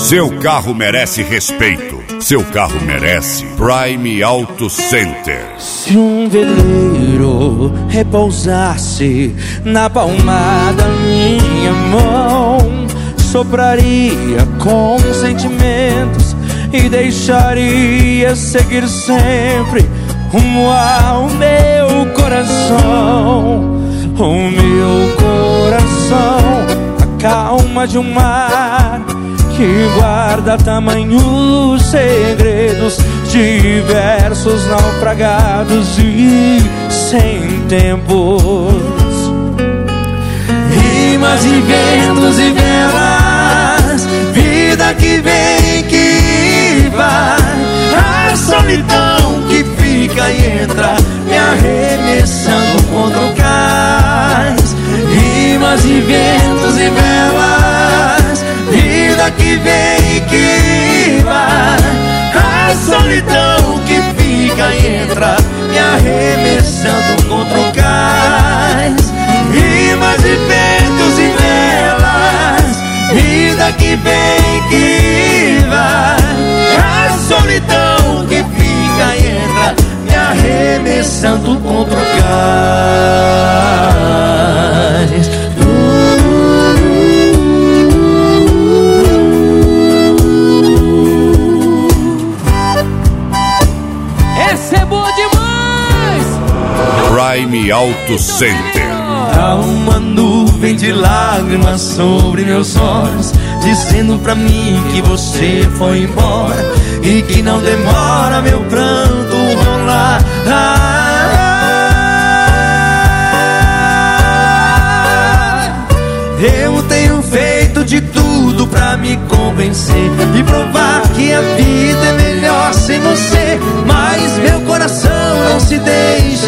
Seu carro merece respeito. Seu carro merece Prime Auto Center. Se um veleiro repousasse na palma da minha mão, sopraria com sentimentos e deixaria seguir sempre rumo ao meu coração. O meu coração, a calma de um mar que guarda tamanhos segredos, diversos naufragados e sem tempos. Rimas e ventos e velas, vida que vem, que vai, a solidão que fica e entra, me arremessando contra o cais. Rimas e ventos e velas, vida que vem e que vai, a solidão que fica e entra, me arremessando contra o cais. Rimas e ventos e velas, vida que vem e que vai, a solidão que fica e entra, me arremessando contra o cais. Essa é boa demais! Prime Auto Center. Há uma nuvem de lágrimas sobre meus olhos, dizendo pra mim que você foi embora e que não demora meu pranto rolar. Eu tenho feito de tudo pra me convencer e provar que a vida é melhor sem você, mas meu coração não se deixa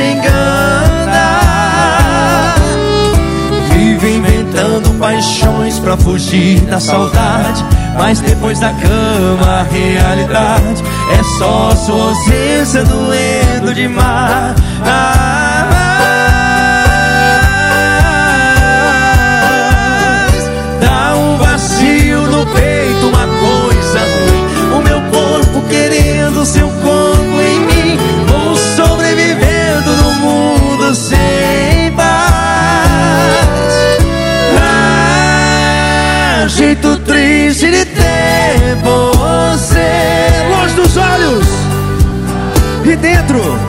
enganar. Vive inventando paixões pra fugir da saudade, mas depois da cama a realidade é só sua ausência doendo demais. Dá um vazio no peito, uma coisa ruim, o meu corpo querendo seu corpo em mim. Vou sobrevivendo no mundo sem paz. Jeito triste de ter você longe dos olhos e dentro.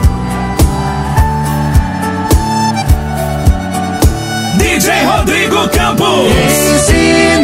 DJ Rodrigo Campos. Ensina